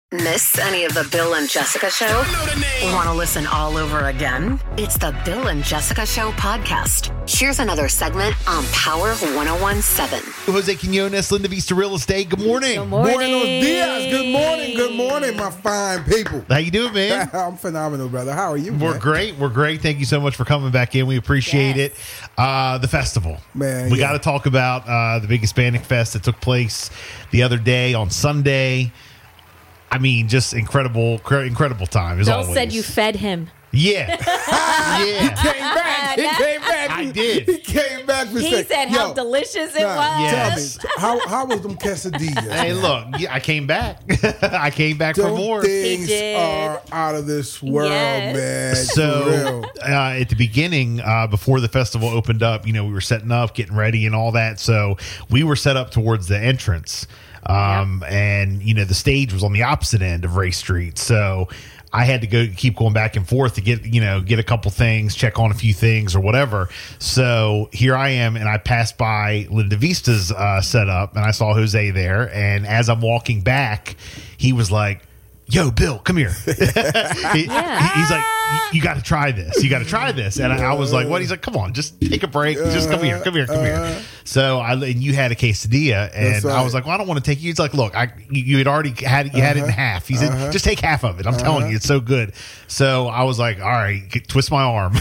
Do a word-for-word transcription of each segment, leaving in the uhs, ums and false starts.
Miss any of the Bill and Jessica Show? Want to listen all over again? It's the Bill and Jessica Show podcast. Here's another segment on Power one oh one point seven. Jose Quinones, Linda Vista Real Estate. Good morning. Good morning. Buenos dias. Good morning. Good morning, my fine people. How you doing, man? I'm phenomenal, brother. How are you, We're man? great. We're great. Thank you so much for coming back in. We appreciate Yes. it. Uh, the festival. Man, we yeah. got to talk about uh, the big Hispanic Fest that took place the other day on Sunday. I mean, just incredible, cr- incredible time as Bill always. said you fed him. Yeah. yeah. Came back. He came back. I did. He came back. and He said, said how Yo, delicious it nah, was. Yes. Tell me, how, how was them quesadillas? Hey, man? look, yeah, I came back. I came back for Them more. things He did. are out of this world, Yes. man. For So real. uh, at the beginning, uh, before the festival opened up, you know, we were setting up, getting ready and all that. So we were set up towards the entrance. Um, and, you know, the stage was on the opposite end of Ray Street. So I had to go keep going back and forth to get, you know, get a couple things, check on a few things or whatever. So here I am, and I passed by Linda Vista's uh, setup, and I saw Jose there. And as I'm walking back, he was like, "Yo, Bill, come here." he, Yeah. he- he's like, "You got to try this. You got to try this." And I, I was like, "What?" He's like, "Come on, just take a break. Just come here, come here, come here." So I and you had a quesadilla, and That's right. I was like, "Well, I don't want to take you." He's like, "Look, I you, you had already had you had it in half." He said, "Just take half of it." I'm telling you, it's so good. So I was like, "All right, get- twist my arm."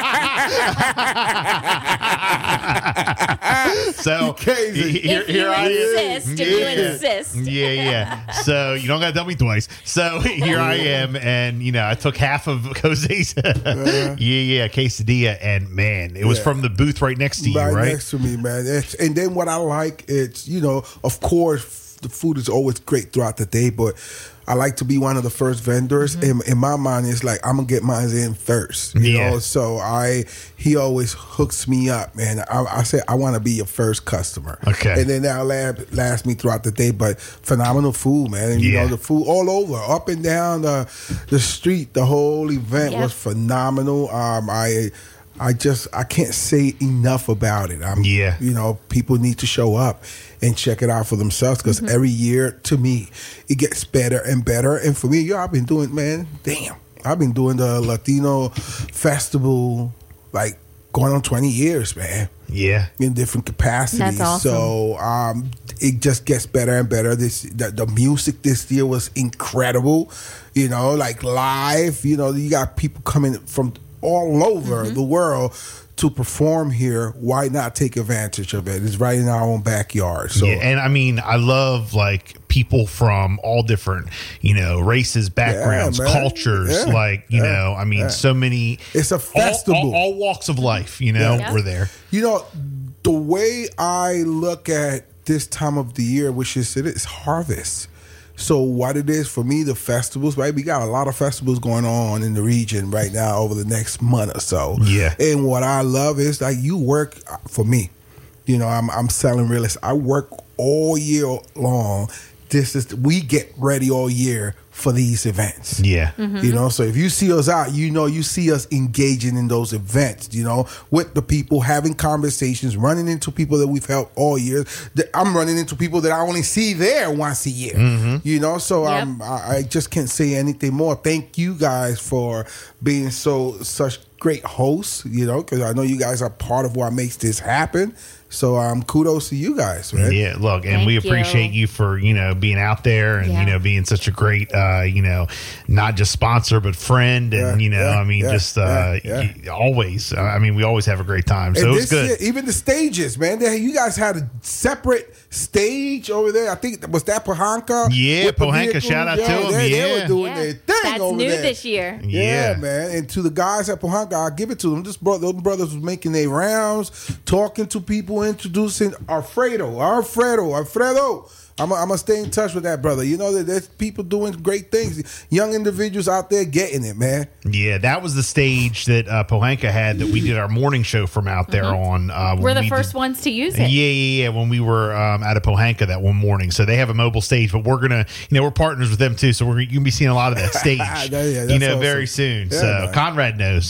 So Crazy. here, If here you I am. insist, if you insist. Yeah, yeah. So you don't got to tell me twice. So here I am, and you know, I took half of Jose's, yeah, yeah, quesadilla, and man, it was Yeah. from the booth right next to you, right, right? next to me, man. It's, and then what I like, it's, you know, of course, the food is always great throughout the day, but I like to be one of the first vendors. Mm-hmm. In, in my mind, it's like I'm gonna get mine in first. You Yeah. know, so I he always hooks me up, man. I, I say I want to be your first customer. Okay. and then that'll last, last me throughout the day. But phenomenal food, man. And you Yeah. know, the food all over, up and down the the street. The whole event Yeah. was phenomenal. Um, I. I just I can't say enough about it. I'm, Yeah. you know, people need to show up and check it out for themselves because every year, to me, it gets better and better. And for me, yo, I've been doing, man, damn, I've been doing the Latino festival like going on twenty years, man, Yeah. in different capacities. That's awesome. So um, it just gets better and better. This the, the music this year was incredible. You know, like live. You know, you got people coming from all over Mm-hmm. the world to perform here. Why not take advantage of it? It's right in our own backyard. So Yeah, and I mean, I love like people from all different, you know, races, backgrounds, man. cultures. Yeah, Like, you yeah, know, I mean, yeah. so many. It's a all- festival. All, all walks of life, you know, Yeah. were there. You know, the way I look at this time of the year, which is it is harvest. So what it is for me, the festivals, right? We got a lot of festivals going on in the region right now over the next month or so. Yeah. And what I love is like you work for me. You know, I'm I'm selling real estate. I work all year long. This is we get ready all year for these events. Yeah. You know, so if you see us out, you know, you see us engaging in those events, you know, with the people, having conversations, running into people that we've helped all year. That I'm running into people that I only see there once a year, you know, so Yep. um, I, I just can't say anything more. Thank you guys for being so, such great hosts, you know, because I know you guys are part of what makes this happen. So um, kudos to you guys, man. Yeah, look, and Thank we you. appreciate you for, you know, being out there and, Yeah. you know, being such a great, uh, you know, not just sponsor, but friend. And, Yeah, you know, yeah, I mean, yeah, just uh, yeah, y- always. I mean, we always have a great time. So And it was this good. year, even the stages, man. They, you guys had a separate stage over there. I think was that Pohanka. Yeah, with the Pohanka, vehicles? shout out to They, him, they yeah. were doing Yeah. their thing That's over new there. this year. Yeah, Yeah. man. And to the guys at Pohanka, I give it to them. This bro, those brothers was making their rounds, talking to people, introducing Alfredo, Alfredo, Alfredo. I'm going to stay in touch with that brother. You know, that there's people doing great things. Young individuals out there getting it, man. Yeah, that was the stage that uh, Pohanka had that we did our morning show from out there on. Uh, when We're the we first did- ones to use Yeah, it. yeah, yeah. When we were um, out of Pohanka that one morning, so they have a mobile stage, but we're gonna, you know, we're partners with them too, so we're you can be seeing a lot of that stage, Yeah, that's you know, awesome. very soon. Yeah, so man. Conrad knows.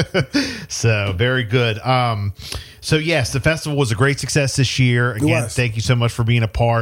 So very good. Um, so yes, the festival was a great success this year. Again, was. thank you so much for being a part. And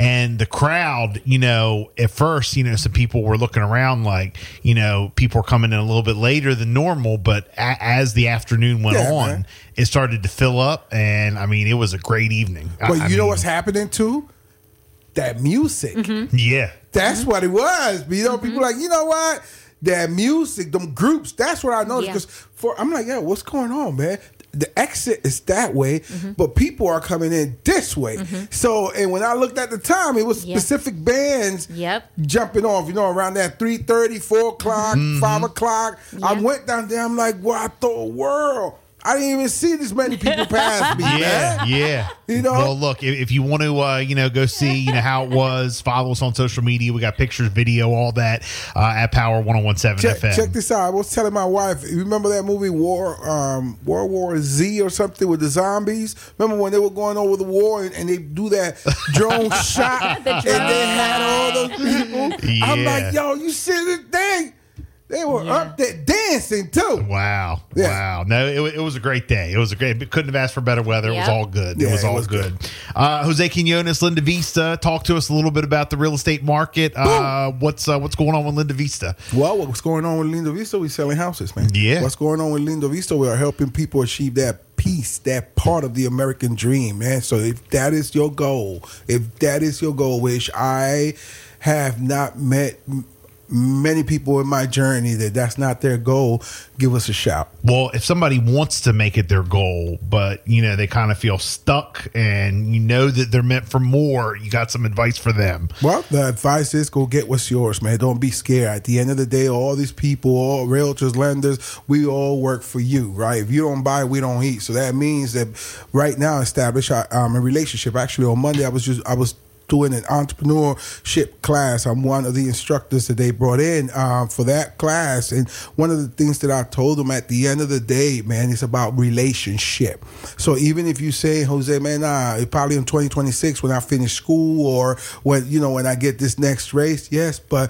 And the crowd, you know, at first, you know, some people were looking around like, you know, people were coming in a little bit later than normal. But a- as the afternoon went Yeah, on, man. it started to fill up. And I mean, it was a great evening. I- But I you know mean, what's happening too? That music. Yeah. That's what it was. But, you know, people like, you know what? That music, them groups, that's what I noticed. Yeah. Because for I'm like, yeah, what's going on, man? The exit is that way, but people are coming in this way. So, and when I looked at the time, it was Yeah. specific bands Yep. jumping off, you know, around that three thirty, four o'clock, five o'clock. I Yeah. went down there, I'm like, what the world? I didn't even see this many people pass me, Yeah, man. yeah. You know? Well, look, if, if you want to, uh, you know, go see, you know, how it was, follow us on social media. We got pictures, video, all that uh, at Power one oh one seven Check, F M. check this out. I was telling my wife, you remember that movie War um, World War Z or something with the zombies? Remember when they were going over the war and, and they do that drone shot The and drone they had all those people? I'm Yeah. like, yo, you see this thing? They were Yeah. up there dancing too. Wow. Yeah. Wow. No, it, wa- it was a great day. It was a great, couldn't have asked for better weather. It was Yep. all good. Yeah, it was it all was good. good. Uh, Jose Quinones, Linda Vista, talk to us a little bit about the real estate market. Uh, what's uh, what's going on with Linda Vista? Well, what's going on with Lindo Vista? We're selling houses, man. Yeah. What's going on with Lindo Vista? We are helping people achieve that peace, that part of the American dream, man. So if that is your goal, if that is your goal, which I have not met m- many people in my journey that that's not their goal, give us a shout. Well, if somebody wants to make it their goal, but you know they kind of feel stuck, and you know that they're meant for more, you got some advice for them. Well, the advice is go get what's yours, man. Don't be scared. At the end of the day, all these people, all realtors, lenders, we all work for you, right? If you don't buy, we don't eat. So that means that right now, establish um, a relationship. Actually, on Monday, I was just I was doing an entrepreneurship class. I'm one of the instructors that they brought in um, for that class. And one of the things that I told them at the end of the day, man, it's about relationship. So even if you say, Jose, man, nah, it probably in twenty twenty-six when I finish school or when, you know, when I get this next race, yes, but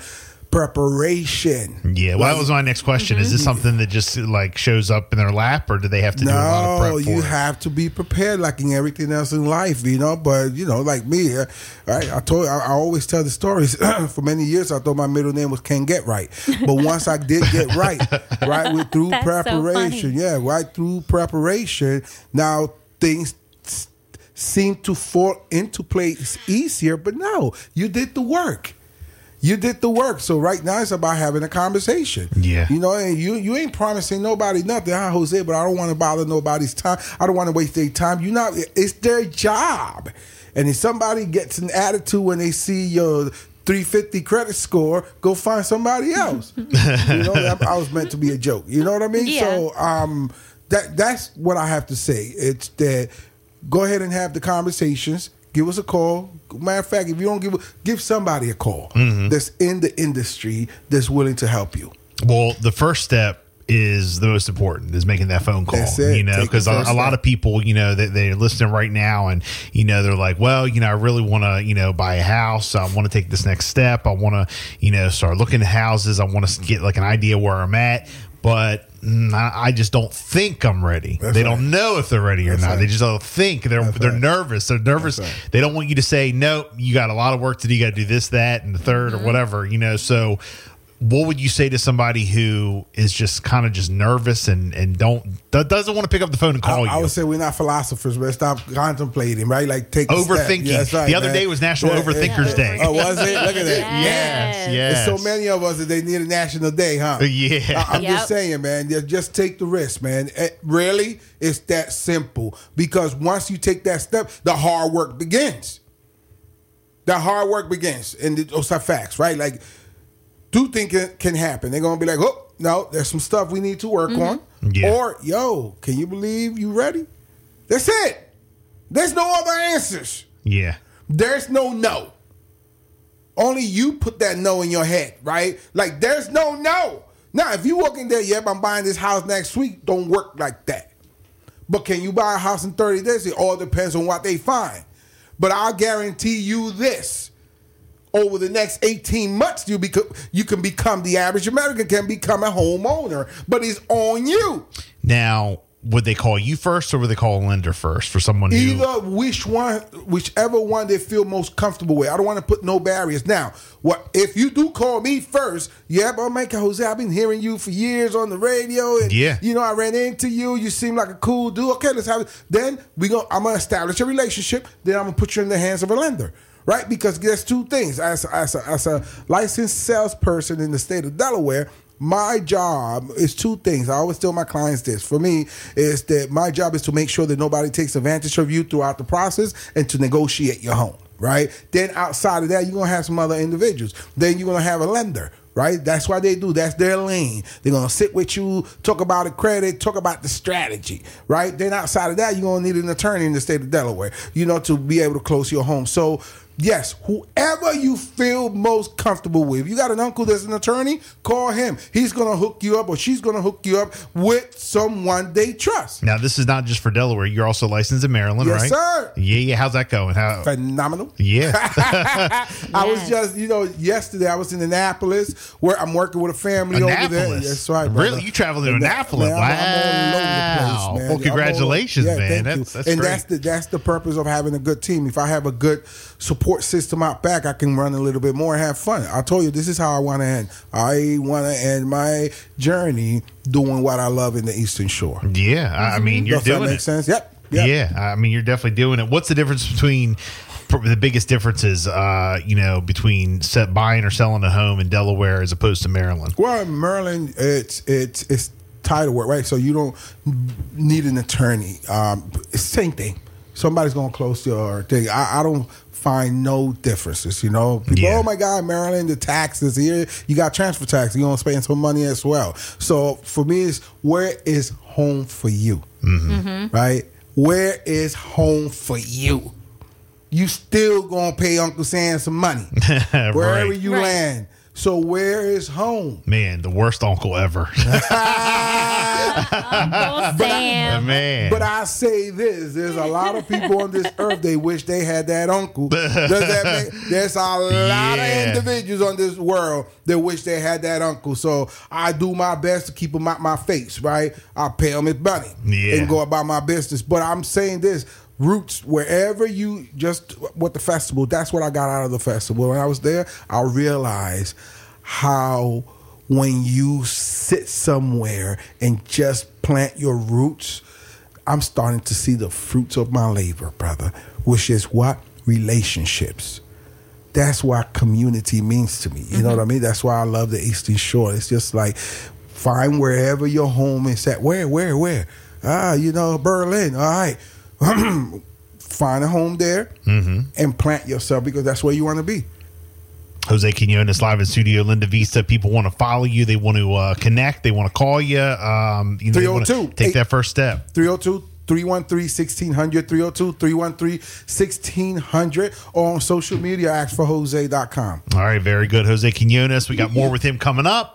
preparation. Yeah, well, that was my next question. Is this something that just like shows up in their lap, or do they have to do a lot of No, prep for you it? have to be prepared, like in everything else in life, you know. But you know, like me, uh, right? I told, I, I always tell the stories. For many years, I thought my middle name was Can Get Right, but once I did get right, right, with through That's so preparation, funny. yeah, right through preparation. Now things s- seem to fall into place easier, but no, you did the work. You did the work. So right now it's about having a conversation. Yeah. You know, and you you ain't promising nobody nothing, huh, Jose, but I don't want to bother nobody's time. I don't want to waste their time. You know, it's their job. And if somebody gets an attitude when they see your three fifty credit score, go find somebody else. You know, that, I was meant to be a joke. You know what I mean? Yeah. So um, that that's what I have to say. It's that go ahead and have the conversations. Give us a call. Matter of fact, if you don't give give somebody a call that's in the industry that's willing to help you. Well, the first step is the most important, is making that phone call. That's it. You know, Take the because a, first a lot step. of people, you know, they, they're listening right now, and you know, they're like, well, you know, I really want to, you know, buy a house. I want to take this next step. I want to, you know, start looking at houses. I want to get like an idea where I'm at, but mm, I, I just don't think I'm ready. That's they right. don't know if they're ready or That's not. right. They just don't think. They're That's they're right. nervous. They're nervous. That's right. They don't want you to say, nope, you got a lot of work to do. You got to do this, that, and the 3rd Mm-hmm. or whatever. You know, so. What would you say to somebody who is just kind of just nervous and, and don't that doesn't want to pick up the phone and call I, I you? would say we're not philosophers, but stop contemplating, right? Like take a step. Overthinking. Yeah, that's right, The other man. day was National Overthinkers Day. Oh, was it? Look at that. Yes, yes. There's so many of us that they need a national day, huh? Yeah. I- I'm Yep. just saying, man. Just- Just take the risk, man. It- really, it's that simple. Because once you take that step, the hard work begins. The hard work begins, and those are facts, right? Like, two things can, can happen. They're gonna be like, "Oh, no, there's some stuff we need to work on," Yeah. or, "Yo, can you believe you ready?" That's it. There's no other answers. Yeah. There's no no. Only you put that no in your head, right? Like, there's no no. Now, if you walk in there, yep, I'm buying this house next week, don't work like that. But can you buy a house in thirty days? It all depends on what they find. But I'll guarantee you this. Over the next eighteen months, you become, you can become, the average American can become a homeowner. But it's on you. Now, would they call you first, or would they call a lender first for someone who? Either which one, whichever one they feel most comfortable with. I don't want to put no barriers. Now, what if you do call me first? Yeah, but Mike Jose, I've been hearing you for years on the radio, and yeah. you know I ran into you. You seem like a cool dude. Okay, let's have it. Then we go. I'm gonna establish a relationship. Then I'm gonna put you in the hands of a lender. Right, because there's two things. As as a, as a licensed salesperson in the state of Delaware, my job is two things. I always tell my clients this. For me, is that my job is to make sure that nobody takes advantage of you throughout the process and to negotiate your home. Right. Then outside of that, you're gonna have some other individuals. Then you're gonna have a lender. Right? That's why they do. That's their lane. They're going to sit with you, talk about the credit, talk about the strategy. Right? Then outside of that, you're going to need an attorney in the state of Delaware, you know, to be able to close your home. So, yes, whoever you feel most comfortable with. If you got an uncle that's an attorney, call him. He's going to hook you up, or she's going to hook you up with someone they trust. Now, this is not just for Delaware. You're also licensed in Maryland, yes, right? Yes, sir. Yeah, yeah. How's that going? How? Phenomenal. Yeah. I was just, you know, yesterday I was in Annapolis, where I'm working with a family Annapolis. over there. That's right, brother. Really? You traveled to Annapolis? Man, wow. I'm all over the place, man. Well, congratulations, all, yeah, man. Thank That's, you. that's and great. that's the that's the purpose of having a good team. If I have a good support system out back, I can run a little bit more and have fun. I told you, this is how I want to end. I want to end my journey doing what I love in the Eastern Shore. Yeah, I mean, you're Does doing that make it. sense? Yep. yep. Yeah, I mean, you're definitely doing it. What's the difference between the biggest differences, uh, you know, between set buying or selling a home in Delaware as opposed to Maryland? Well, in Maryland, it's it's it's title work, right? So you don't need an attorney. Um, it's the same thing. Somebody's gonna close your thing. I, I don't find no differences. You know, people, Yeah. oh my God, Maryland, the taxes here. You got transfer tax. You're gonna spend some money as well. So for me, it's where is home for you, Mm-hmm. Mm-hmm. right? Where is home for you? You still gonna pay Uncle Sam some money wherever Right. you Right. land. So where is home? Man, the worst uncle ever. Uncle Sam. Man. But I say this: there's a lot of people on this earth they wish they had that uncle. Does that make, there's a lot Yeah. of individuals on this world that wish they had that uncle. So I do my best to keep them out my face. Right? I pay them his money Yeah. and go about my business. But I'm saying this. Roots, wherever you just with the festival, that's what I got out of the festival. When I was there, I realized how when you sit somewhere and just plant your roots, I'm starting to see the fruits of my labor, brother, which is what? Relationships. That's what community means to me. You mm-hmm. know what I mean? That's why I love the Eastern Shore. It's just like find wherever your home is at. Where, where, where? Ah, you know, Berlin. All right. Find a home there mm-hmm. and plant yourself because that's where you want to be. Jose Quinones live in studio, Linda Vista. People want to follow you. They want to uh, connect. They want to call you. Um, you know, they want to take that first step. three oh two, three one three, one six zero zero, three oh two, three one three, one six zero zero, or on social media, ask for jose dot com. All right, very good. Jose Quinones. We got more with him coming up.